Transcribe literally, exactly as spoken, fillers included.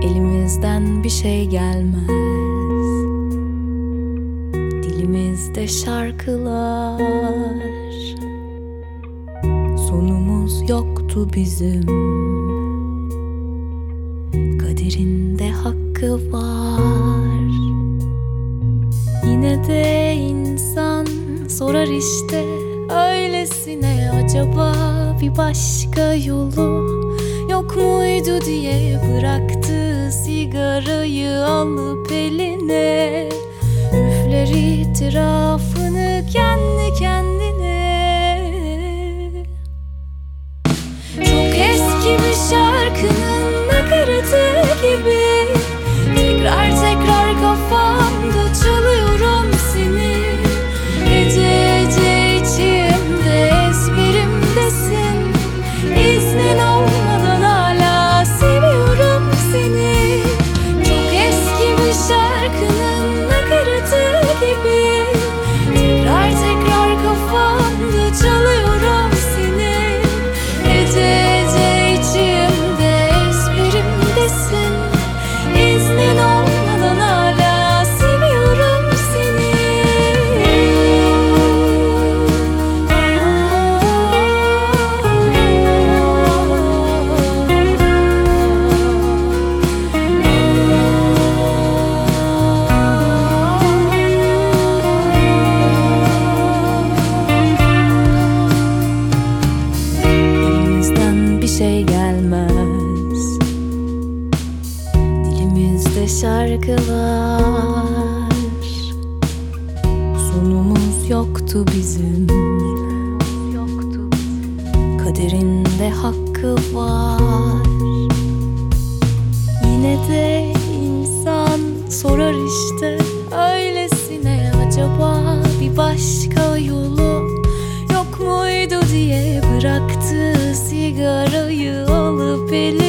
Elimizden bir şey gelmez, dilimizde şarkılar. Sonumuz yoktu bizim, kaderinde hakkı var. Yine de insan sorar işte öylesine, acaba bir başka yolu yok muydu diye. Bıraktı sigarayı alıp eline, üfler itirafını kendi kendine. Çok eski bir şarkının nakaratı gibi tekrar tekrar kafamda çalıyorum seni. Gece gece içimde ezberimdesin, İznin olmadan hala seviyorum seni. Çok eski bir şarkının nakaratı gibi tekrar tekrar kafamda çalıyorum seni. Gece gece içimde ezberimdesin, İznin olmadan hala seviyorum seni. Elimizden bir şey gelmez, dilimizde şarkılar. Sonumuz yoktu bizim, kaderinde hakkı var. Yine de insan sorar işte öylesine, acaba bir başka yolu yok muydu diye. Bıraktı sigarayı alıp eline,